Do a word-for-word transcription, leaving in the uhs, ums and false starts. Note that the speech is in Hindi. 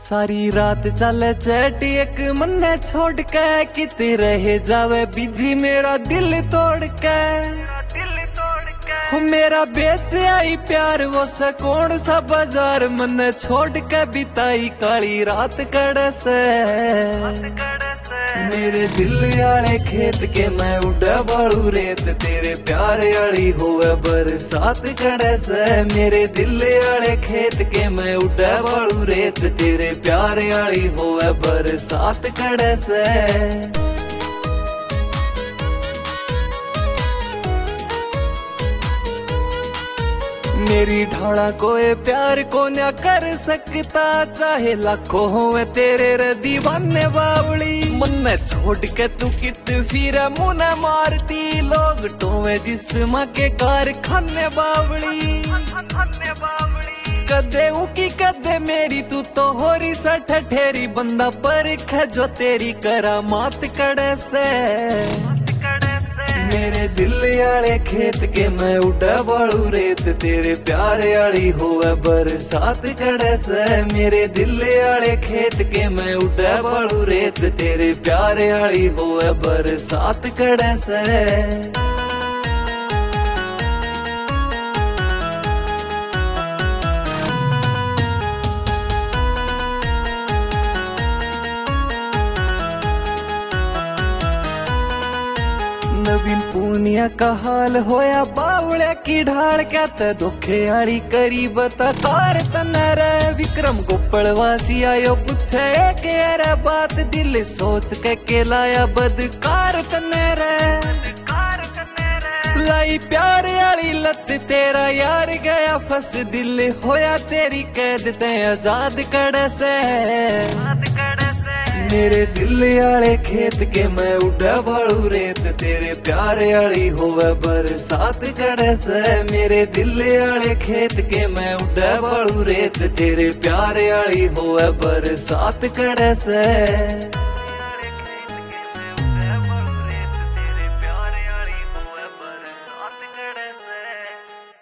सारी रात चले चैटी एक मन्ने छोड़ के किते रह जावे बिजी मेरा दिल तोड़ के हो मेरा बेच आई प्यार वो सा कौन सा बाजार मन्ने छोड़ के बिताई काली रात कड़े से मेरे दिल आले खेत के मैं उड़ा बाड़ू रेत तेरे प्यार आली होवे बरसात कड़े से मेरे दिल आले खेत के मैं उड़ा बाड़ू रेत तेरे प्यार आली होवे बरसात कड़े से। मेरी ढाड़ा कोई प्यार को न कर सकता चाहे लाखों होवे तेरे रे दीवाने बावली मन में छोड़ के तू कित फिर मुना मारती लोग टोवे जिस्म के कारखाने बावली कदे उकी कदे मेरी तू तो होरी सा ठठेरी बंदा पर ख जो तेरी करामात कड़े से मेरे दिल आले खेत के मैं उड़ा बाड़ू रेत तेरे प्यार आली होवे बरसात कड़े से मेरे दिल आले खेत के मैं उड़ा बाड़ू रेत तेरे प्यार आली होवे बरसात कड़े से। नवीन पूनिया का हाल होया बावड़े की ढाल कहते धोखे आड़ी करी बता तार तनर विक्रम गोपड़वासी आयो पूछे के रे बात दिल सोच के के लाया बदकार तनर लाई प्यार आली लत तेरा यार गया फस दिल होया तेरी कैद ते आजाद कड़े से मेरे दिल आले खेत के मैं उड़ा बाड़ू रेत तेरे प्यार आली होवे बरसात कड़े से मेरे दिल आले खेत के मैं उड़ा बाड़ू रेत तेरे प्यार आली होवे बरसात कड़े से।